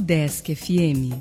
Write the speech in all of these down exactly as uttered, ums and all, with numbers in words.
Desk F M.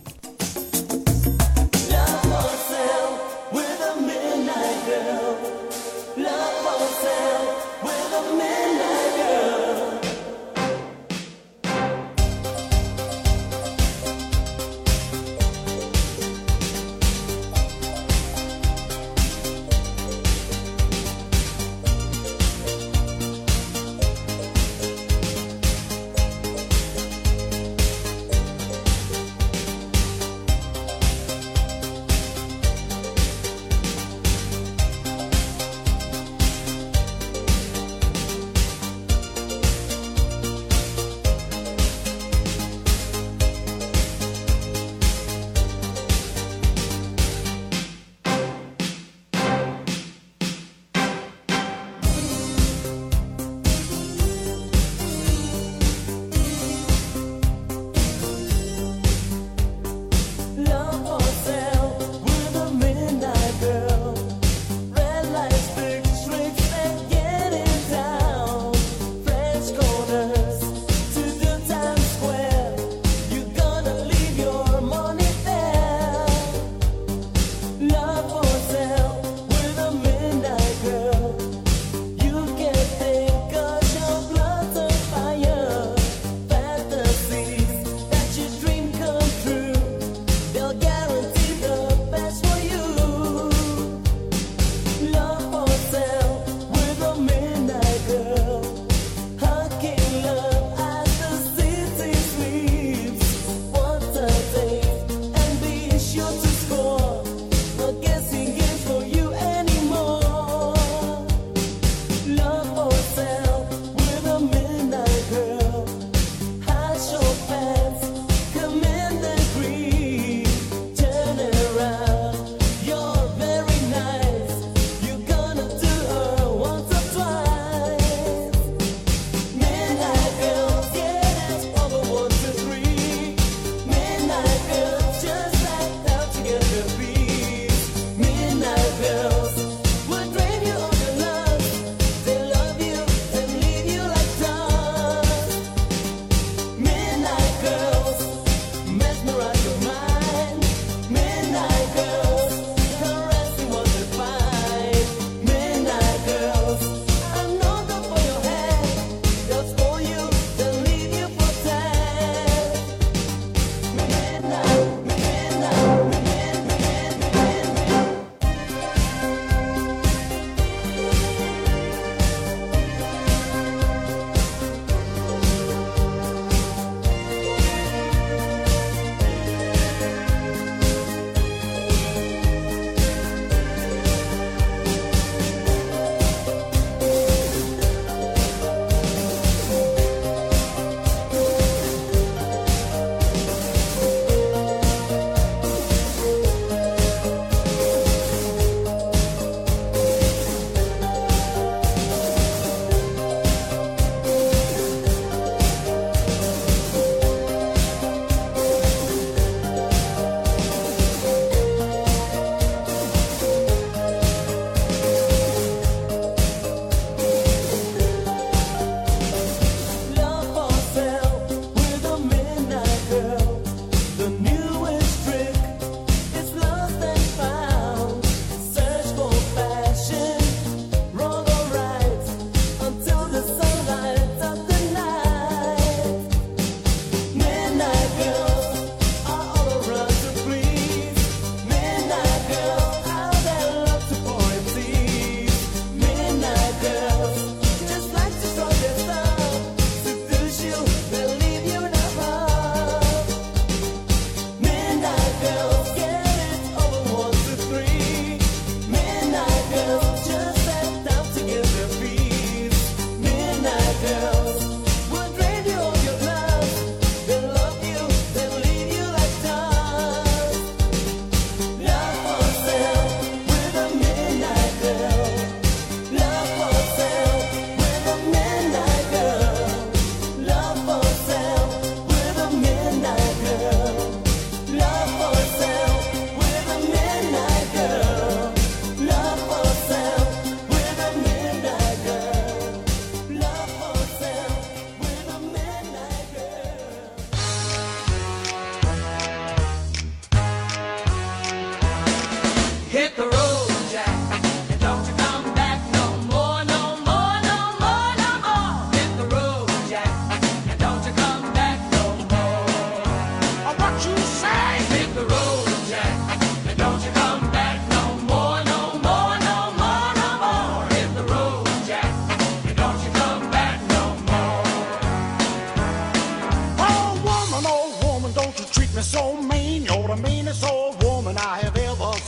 Love for sale with a midnight girl. How can love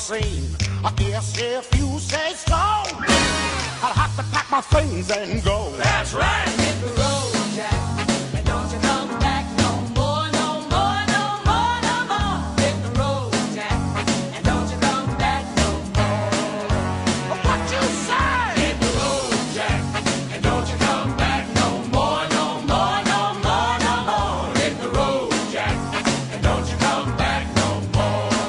scene. I guess if you say so, I'll have to pack my things and go. That's right. Hit the road, Jack, and don't you come back no more, no more, no more, no more. Hit the road, Jack, and don't you come back no more. What you say? Hit the road, Jack, and don't you come back no more, no more, no more, no more. Hit the road, Jack, and don't you come back no more.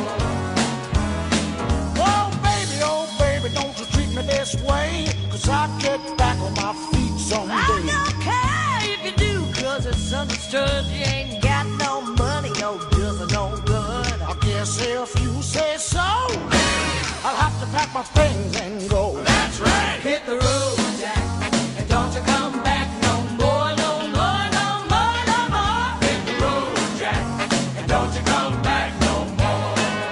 Oh baby, oh baby, don't you treat me this way, 'cause I'll get back on my feet someday. I don't care if you do, 'cause it's understood you ain't got no money, no does no good. I guess if you say so, I'll have to pack my things and go. That's right. Hit the road, Jack, and don't you come back no more, no more, no more, no more. Hit the road, Jack, and don't you come back no more.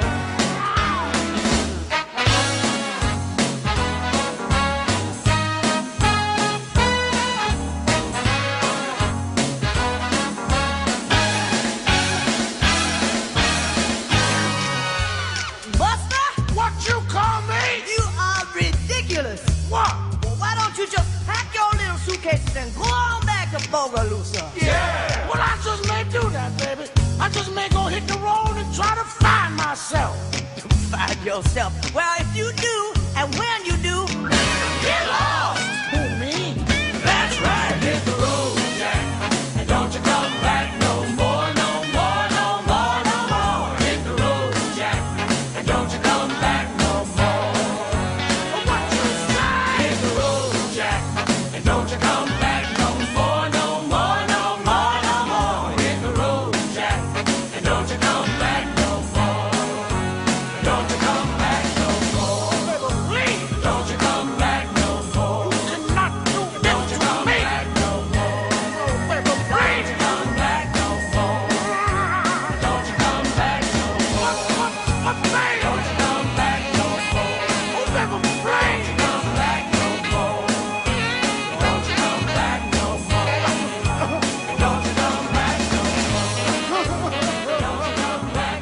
Buster, What you call me? you are ridiculous. What? Well, why don't you just pack your little suitcases and go on back to Bogalusa? Yeah. Well, I just may do that, baby. I just may go hit the road and try to find myself. Find yourself. Well, if you do, and when you do, Get lost. Who, me? That's right. Hit the road, Jack, and don't you come back no more, no more, no more, no more. Hit the road, Jack, and don't you come back no more. What you say? Hit the road, Jack, and don't you come back no more, no more, no more, no more. Hit the road, Jack, and don't you come back no more. Don't you come back no more. Baby, please. Don't you come back no more. You cannot do this Don't you to come me. back no more. Oh, baby, please. Come back no more. Don't you come back no more. What, what, baby? Don't you come back no more. Oh, baby, please. Come back no more. Don't you come back no more. Don't you come back no more. Don't you come back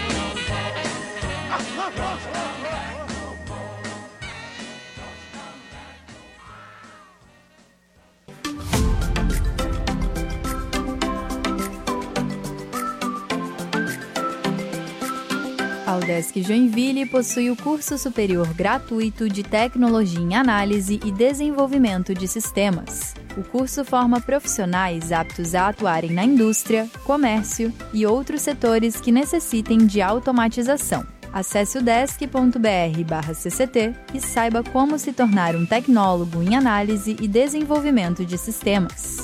no more. A Udesc Joinville possui o curso superior gratuito de Tecnologia em Análise e Desenvolvimento de Sistemas. O curso forma profissionais aptos a atuarem na indústria, comércio e outros setores que necessitem de automatização. Acesse udesc ponto br barra C C T e saiba como se tornar um tecnólogo em análise e desenvolvimento de sistemas.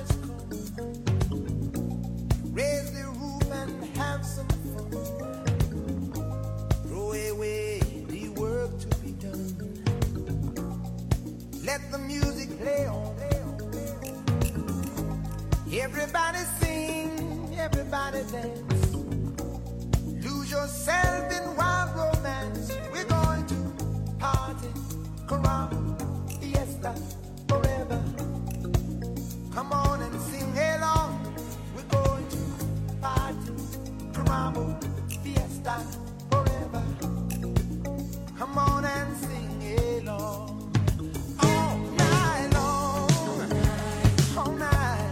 Everybody's come. Raise the roof and have some fun. Throw away the work to be done. Let the music play on. Everybody sing, everybody dance. Lose yourself in wild romance. We're going to party, caramba, fiesta, forever. Come on and sing along. We're going to party, caramba, fiesta, forever. Come on and sing along. All night long, all night.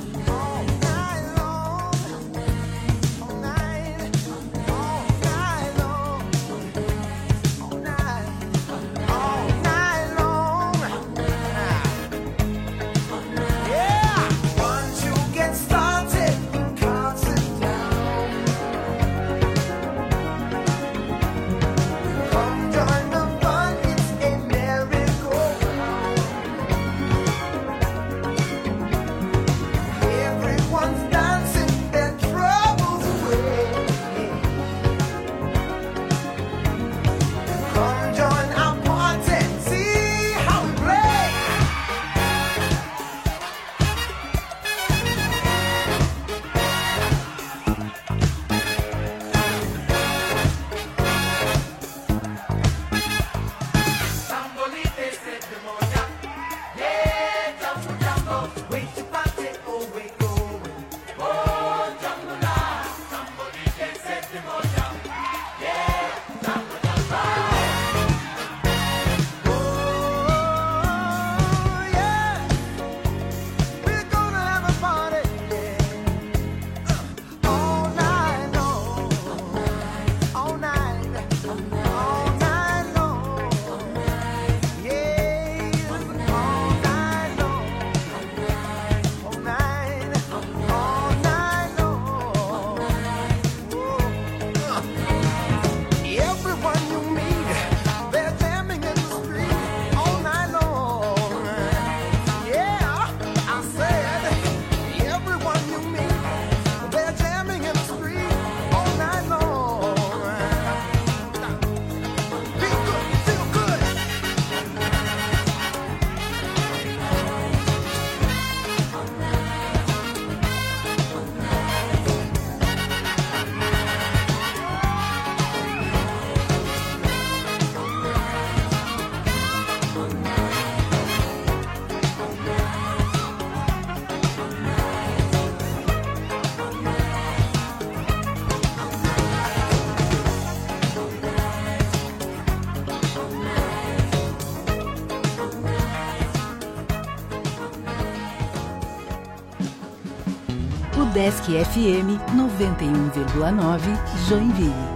Udesc F M noventa e um vírgula nove, Joinville.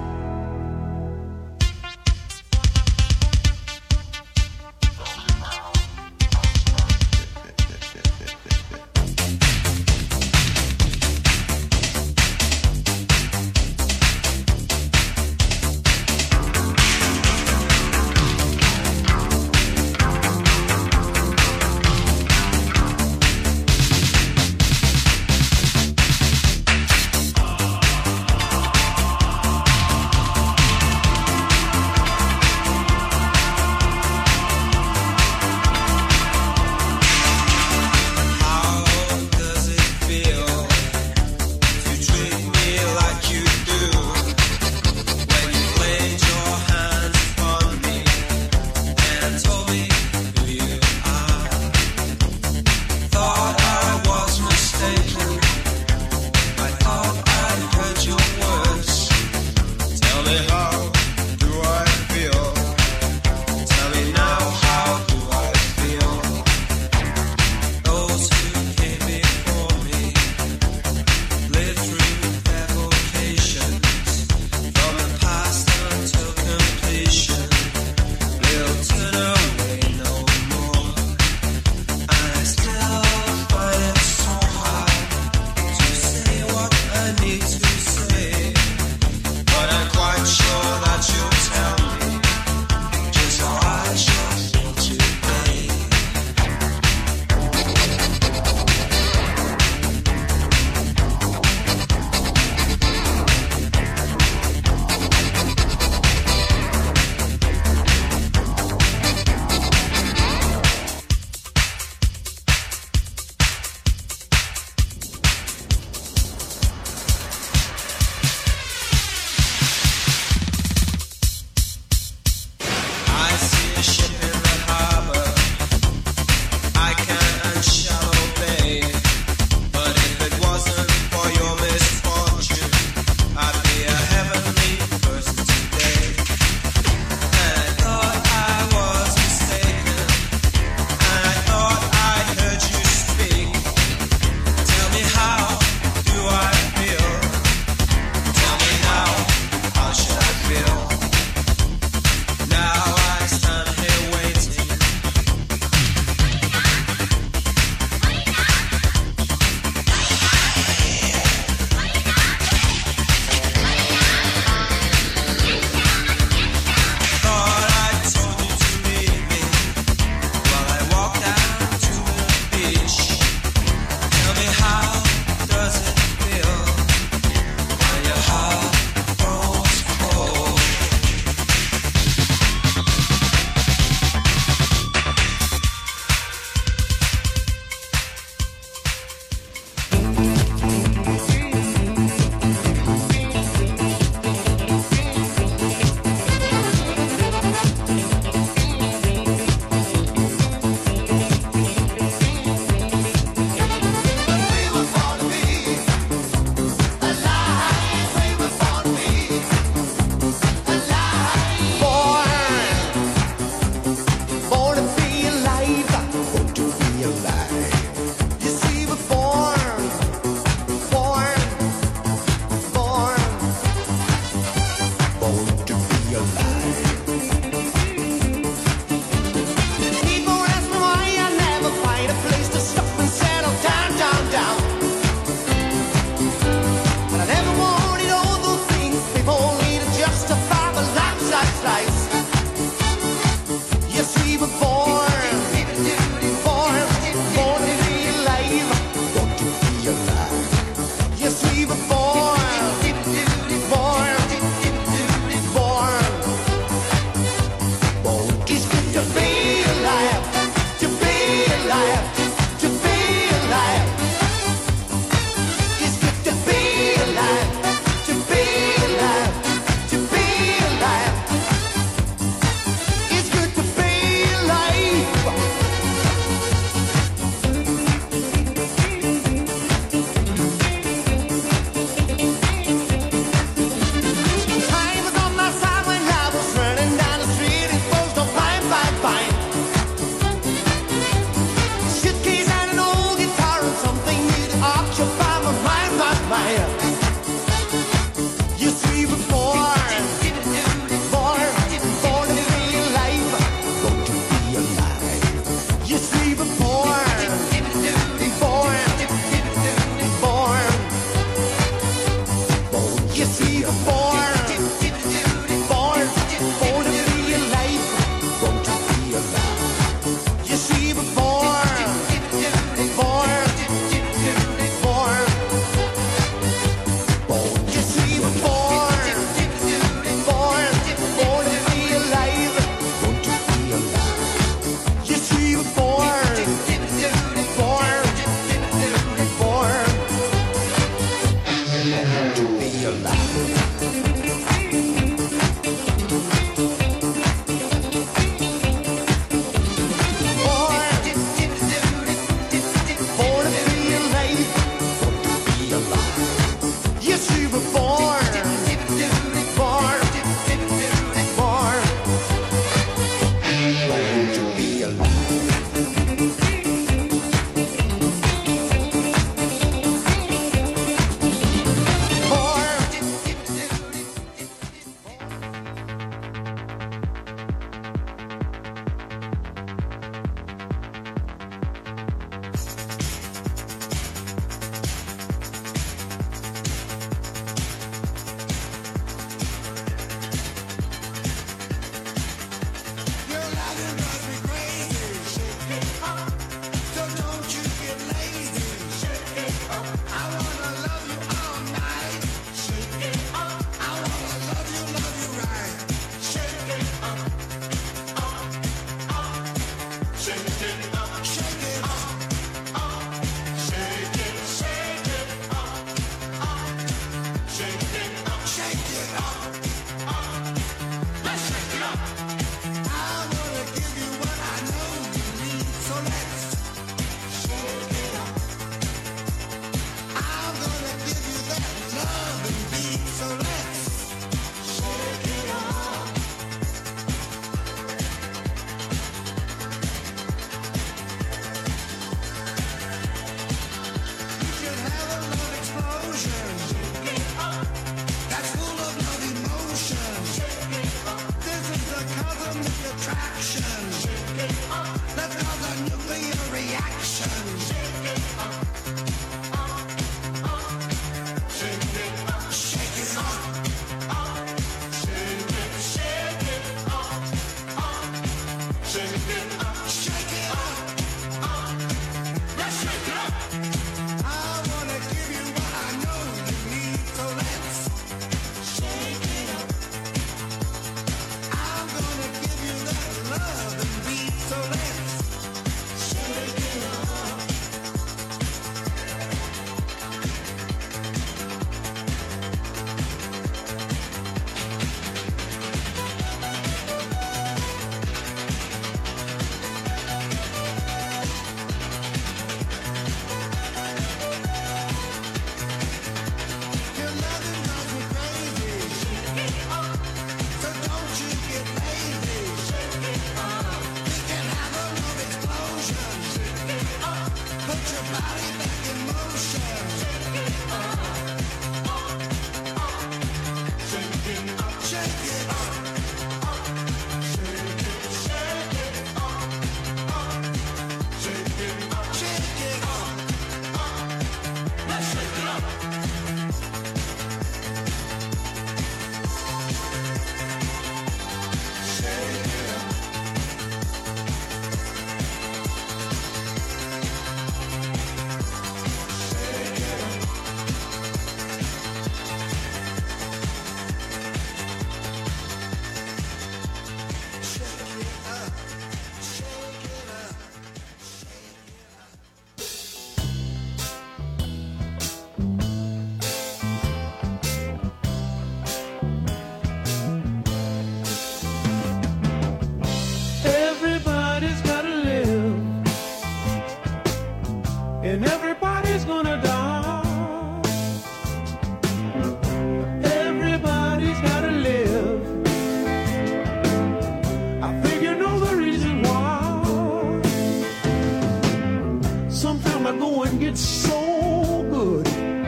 can get so good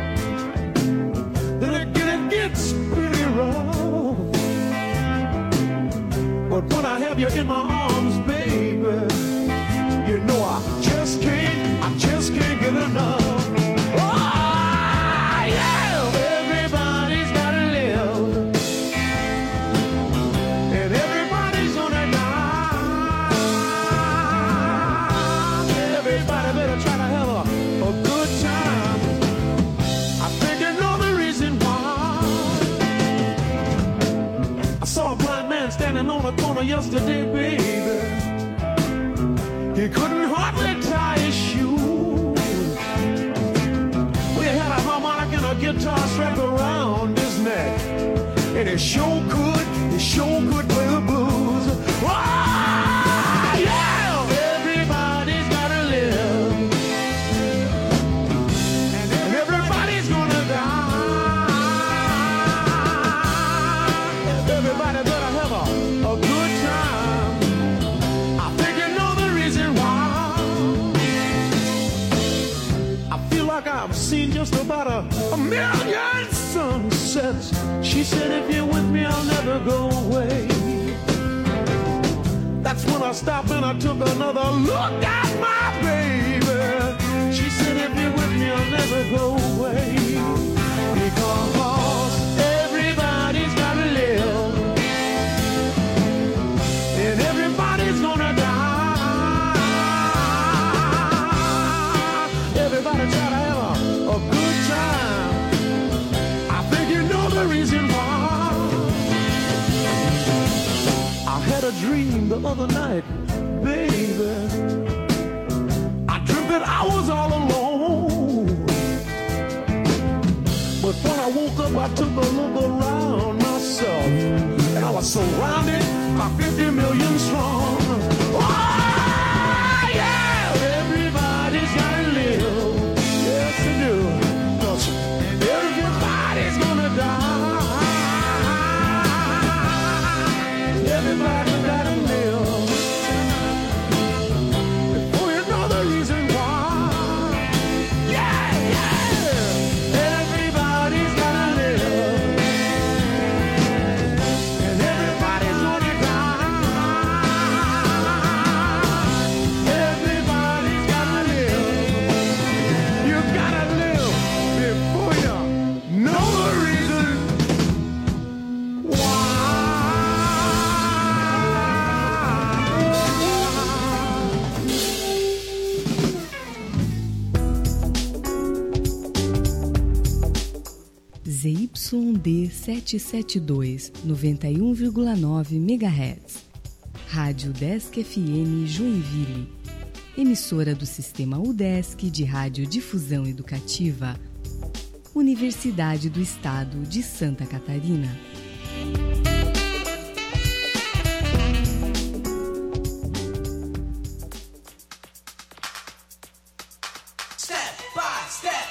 that it, it gets pretty rough. But when I have you in my arms, baby, you know I just can't, I just can't get enough. Standing on the corner yesterday, baby, he couldn't hardly tie his shoes. We had a harmonica and a guitar strapped around his neck, and he sure could, he sure could play the blues. Oh, yeah! Everybody's gotta live, and everybody's gonna die. Everybody better have a, a good time. I think you know the reason why. I feel like I've seen just about a, a million sunsets. She said, if you're with me, I'll never go away. That's when I stopped and I took another look at my baby. She said, if you're with me, I'll never go away. Because everybody's gotta live, and everybody's gonna die. Everybody try to have a, a good time. I think you know the reason why. I had a dream the other night, baby. I dreamt that I was all alone. But when I woke up, I took a look around myself, and I was surrounded by fifty million strong. Oh, yeah! Everybody's gotta live. Yes, they do. 'Cause everybody's gonna die. Everybody's gotta live. Before you know the reason why. Yeah, yeah! Everybody's gotta live, and everybody's gonna die. Everybody's gotta live. You gotta live before you know the reason why. Z Y D setecentos e setenta e dois, noventa e um vírgula nove megahertz. Rádio Udesc F M Joinville. Emissora do Sistema Udesc de Radiodifusão Educativa. Universidade do Estado de Santa Catarina. Step by step.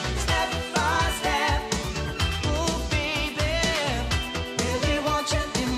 Step by step, ooh baby, really want you in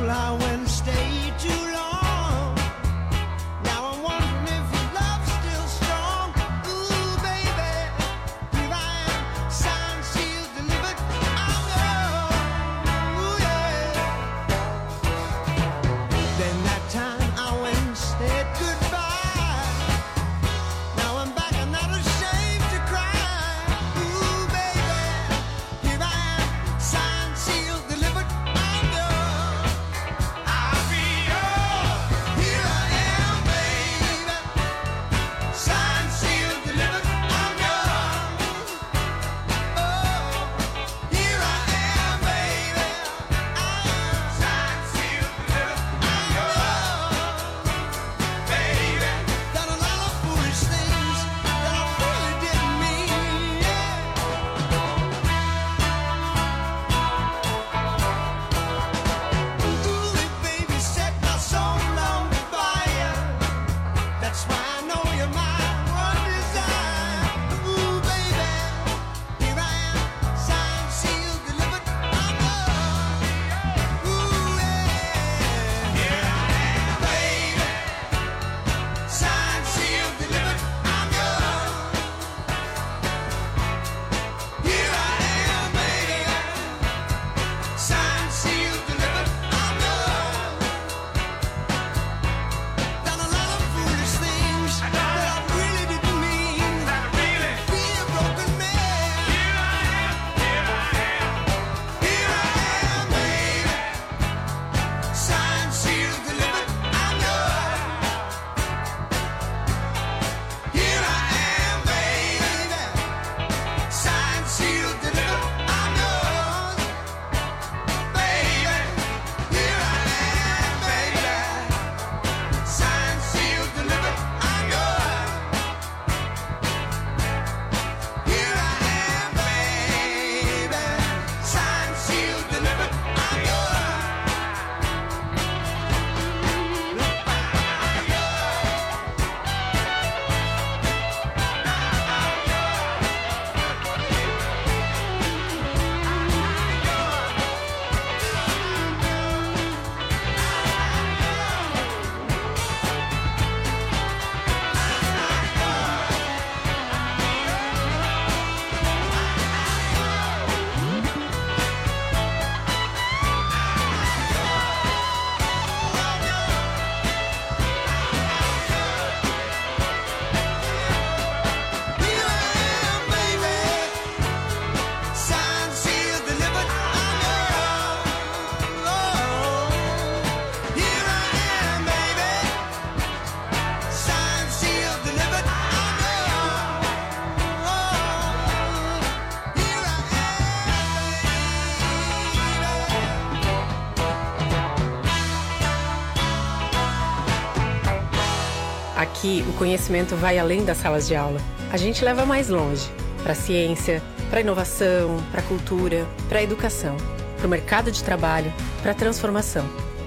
Aqui, o conhecimento vai além das salas de aula. A gente leva mais longe, para a ciência, para a inovação, para a cultura, para a educação, para o mercado de trabalho, para a transformação.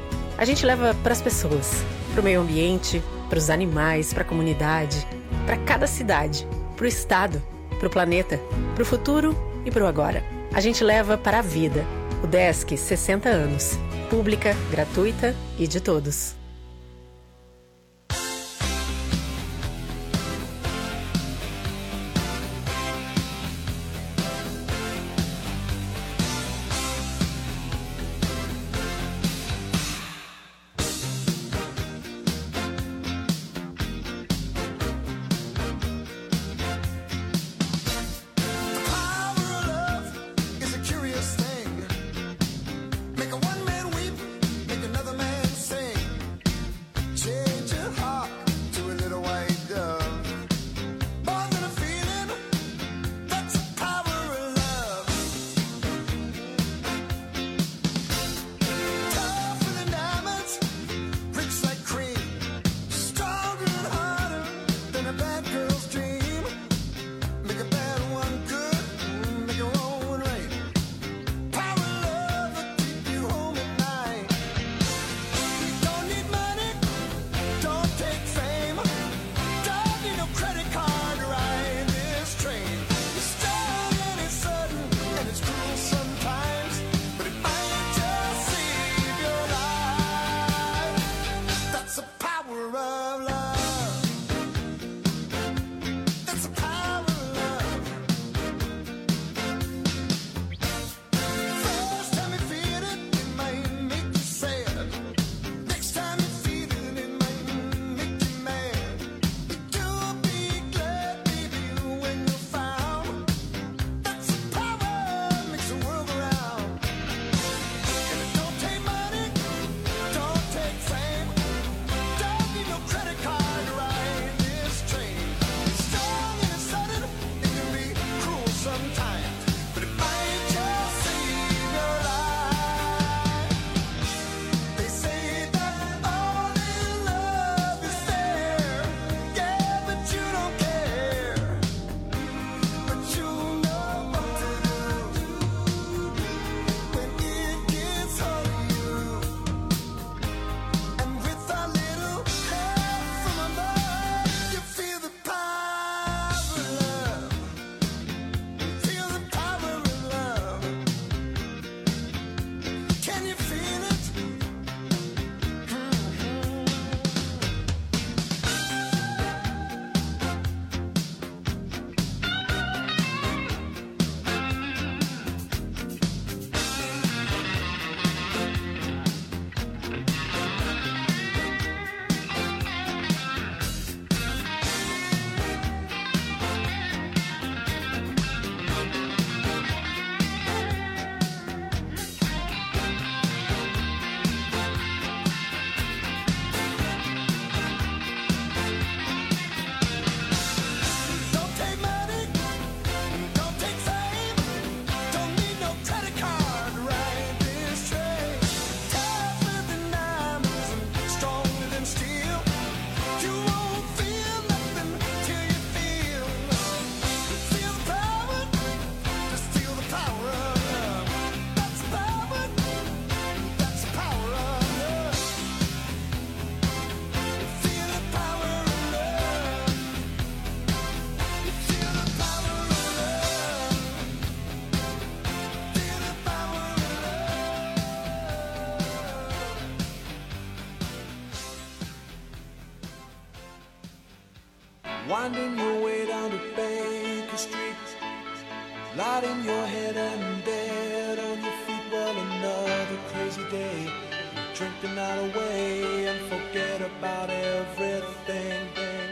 A gente leva para as pessoas, para o meio ambiente, para os animais, para a comunidade, para cada cidade, para o estado, para o planeta, para o futuro e para o agora. A gente leva para a vida. O Desk, sessenta anos. Pública, gratuita e de todos. Winding your way down to Baker Street, light in your head and dead on your feet. Well, another crazy day. Drink the night away and forget about everything.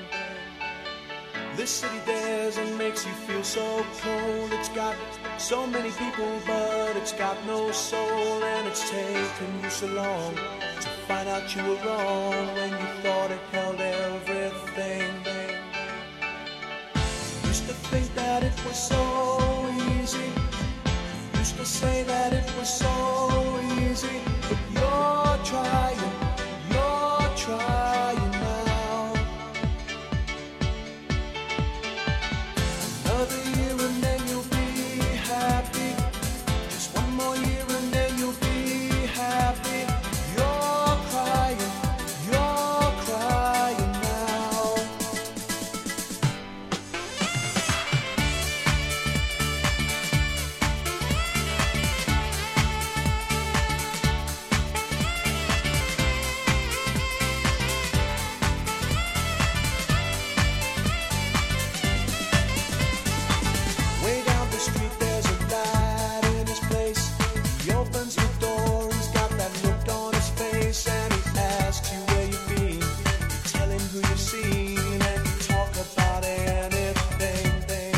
This city dares and makes you feel so cold. It's got so many people, but it's got no soul. And it's taken you so long to find out you were wrong when you thought it held everything. Used to think that it was so easy. Used to say that it was so easy. But you're trying, you're trying now. Another year and then you'll be happy. Just one more year and then you'll be happy. You're crying, you're crying now. Way down the street there's a light in his place. He opens the door, he's got that look on his face. And he asks you where you've been. You tell him who you've seen, and you talk about anything.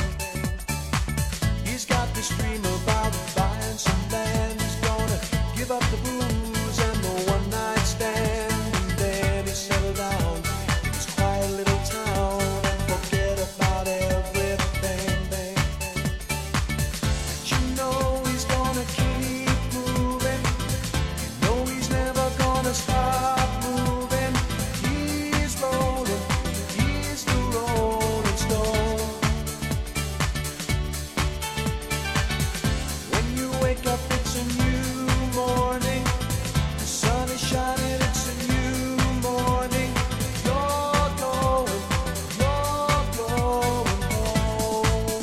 He's got this dream about buying some land. He's gonna give up the booze and the one night stand. And then he settle down in his quiet little town and forget about everything. You know he's gonna keep moving. You know he's never gonna stop moving. He's rolling, he's the rolling stone. When you wake up, it's a new morning. The sun is shining, it's a new morning. You're going, you're going home.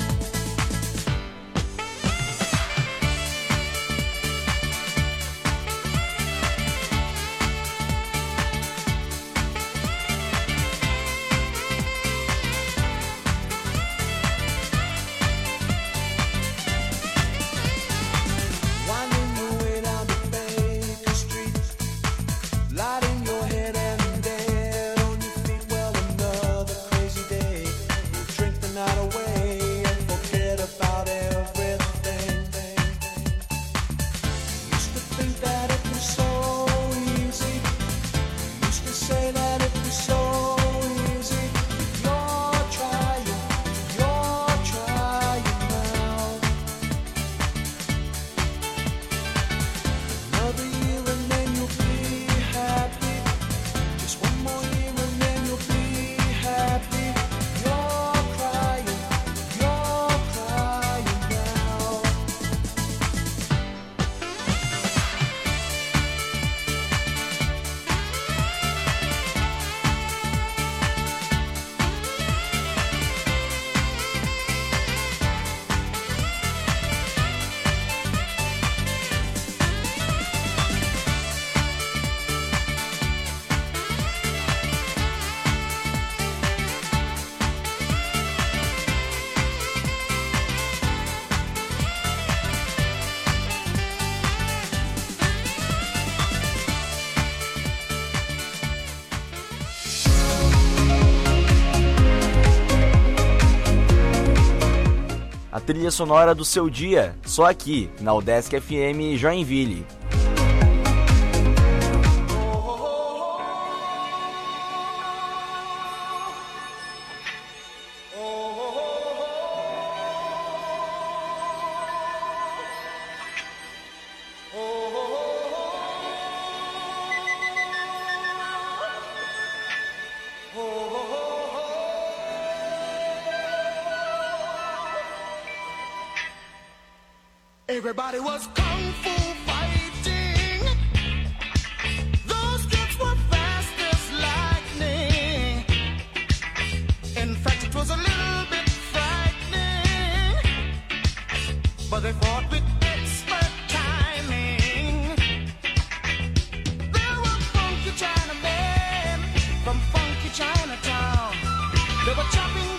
Winding your way down to Baker Street, light in your head and dead on your feet. Well, another crazy day. We'll drink the night away and forget about everything. Used to think that it was so easy. Used to say that it was so easy. You're trying, you're trying now. Another year and then you'll be happy. Just one more year and then you'll be happy. You're crying, you're crying now. A trilha sonora do seu dia, só aqui, na Udesc F M Joinville. Everybody was kung fu fighting. Those kids were fast as lightning. In fact, it was a little bit frightening. But they fought with expert timing. There were funky Chinamen from funky Chinatown. They were chopping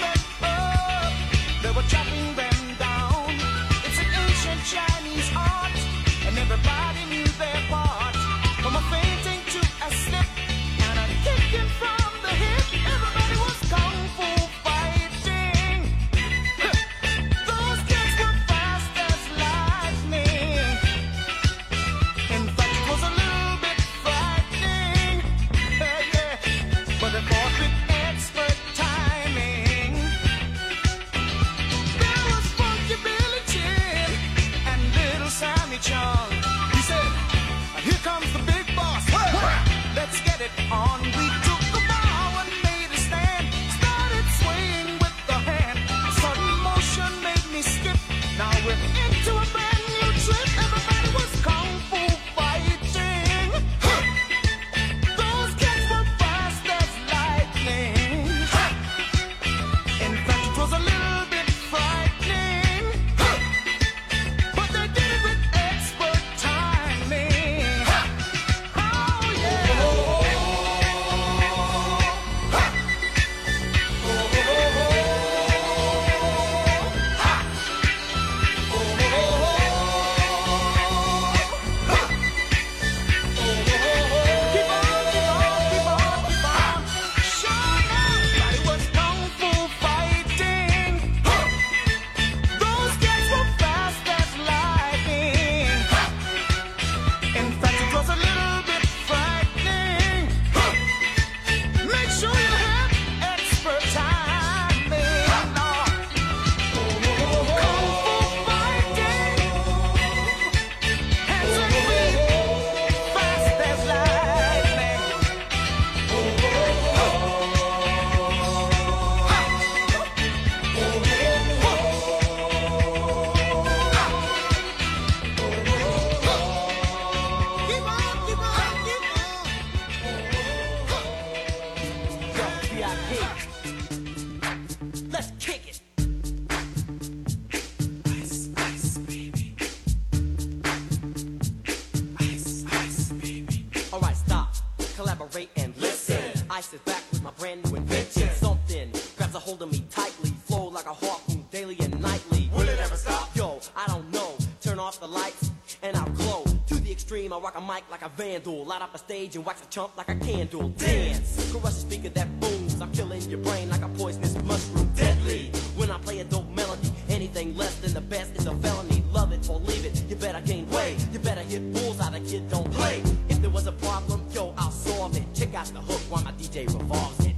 a mic like a vandal. Light up a stage and wax a chump like a candle. Dance, crush the speaker that booms. I'm killing your brain like a poisonous mushroom. Deadly, when I play a dope melody. Anything less than the best is a felony. Love it or leave it, you better gain weight. You better hit bullseye, the kid don't play. If there was a problem, yo, I'll solve it. Check out the hook while my D J revolves it.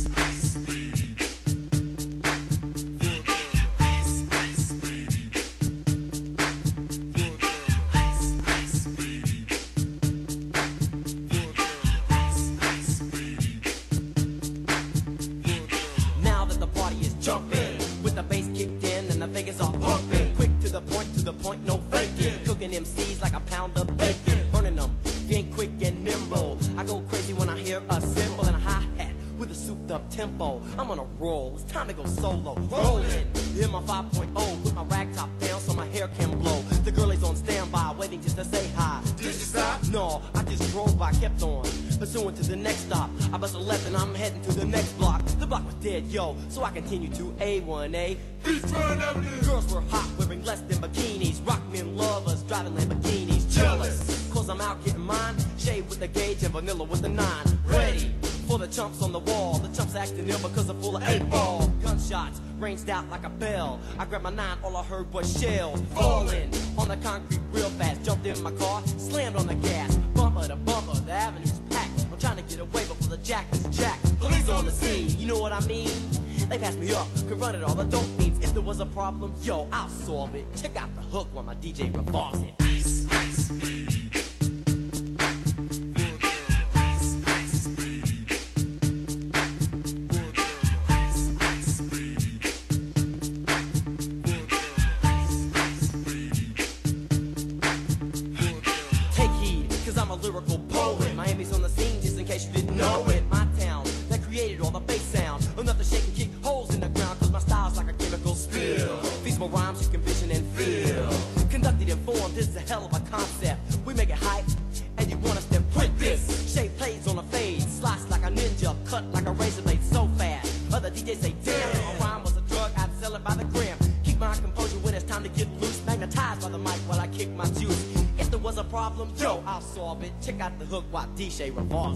Now that the party is jumping, with the bass kicked in and the figures are pumping. Quick to the point, to the point, no faking. Cooking M Cs like a pound of bacon. Burning them, being quick and nimble. I go crazy when I hear a cymbal and a hi-hat with a souped up tempo. I'm on a roll, it's time to go solo. Rolling, hit my five point oh, put my rag top down so my hair can blow. The girl is on standby, waiting just to say hi. Did you stop? No, I just drove by, kept on. Pursuing to the next stop. I bust a left and I'm heading to the next block. The block was dead, yo, so I continue to A one A. Girls were hot, wearing less than bikinis. Rock men lovers, driving Lamborghinis. Jealous, cause I'm out getting mine. Shade with the gauge and vanilla with the nine. Ready for the chumps on the wall. The chumps acting ill because I'm full of eight ball. Gunshots ranged out like a bell. I grabbed my nine, all I heard was shells falling on the concrete real fast. Jumped in my car, slammed on the gas. Bumper to bumper, the avenue's packed. I'm trying to get away before the jack is jacked. Police on the scene, you know what I mean? They passed me up, could run it all, the dope means. If there was a problem, yo, I'll solve it. Check out the hook while my D J revolves it. Ice, ice. Lyrical poet, Miami's on the scene just in case you didn't know it. My town that created all the bass sound, enough to shake and kick holes in the ground. Cause my style's like a chemical spill. Feasible rhymes you can vision and feel. Conducted in form, this is a hell of a concept. We make it hype, and you want us to print this. Shape plays on a fade, slice like a ninja, cut like a razor blade so fast. Other D Js say, damn, if a rhyme was a drug, I'd sell it by the gram. Keep my composure when it's time to get loose. Magnetized by the mic while I kick my juice. If there was a problem, yo, I'll solve it. Check out the hook while D J revolves